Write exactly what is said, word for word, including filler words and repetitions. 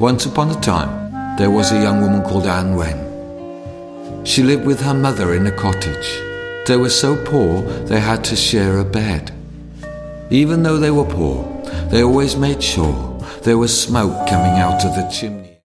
Once upon a time, there was a young woman called Anne Wen. She lived with her mother in a cottage. They were so poor they had to share a bed. Even though they were poor, they always made sure there was smoke coming out of the chimney.